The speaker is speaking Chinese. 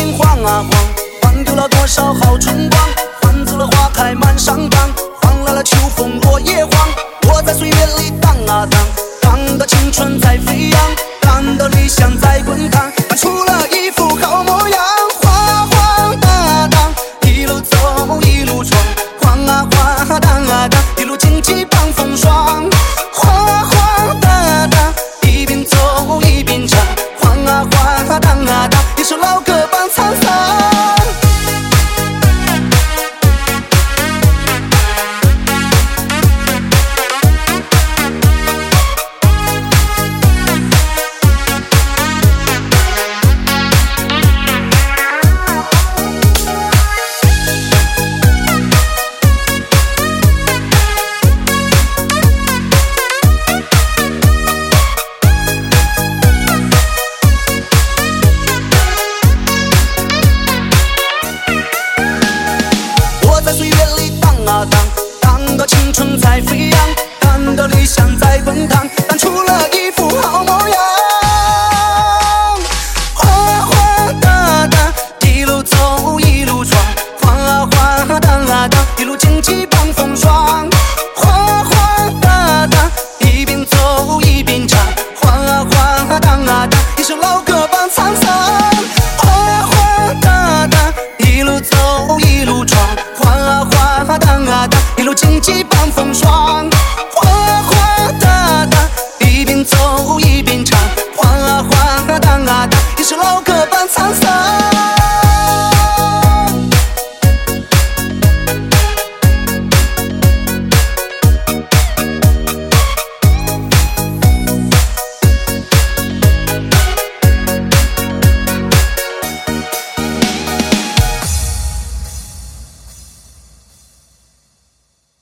心晃啊晃，晃丢了多少好春光，换走了花开满山岗，换来了秋风落叶黄。我在岁月里荡啊荡，荡的青春在飞扬，荡的理想在滚烫，荡出了一副好模样。晃晃荡荡，一路走一路闯，晃啊晃，荡啊荡，一路荆棘棒风霜。晃晃荡荡，一边走一边唱，晃啊晃，荡啊荡，一首老歌伴沧桑。荡的青春在飞扬，荡的理想在滚烫，荡出了一副好模样。晃晃荡荡，一路走一路闯，晃啊晃，荡啊荡，一路荆棘棒风霜。晃晃荡荡，一边走一边唱，晃啊晃，荡啊荡，一首老歌伴沧桑。晃晃荡荡，一路走一路闯，晃啊晃，荡啊荡，一路荆棘伴风霜。